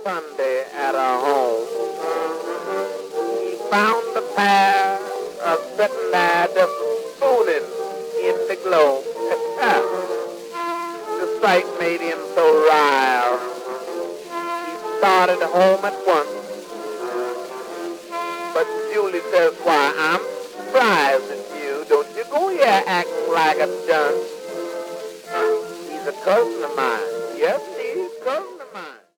Sunday at her home. He found the pair sitting there just spooning in the glow. The sight made him so riled. He started home at once. But Julie says, why, I'm surprised at you. Don't you go here acting like a dunce. He's a cousin of mine.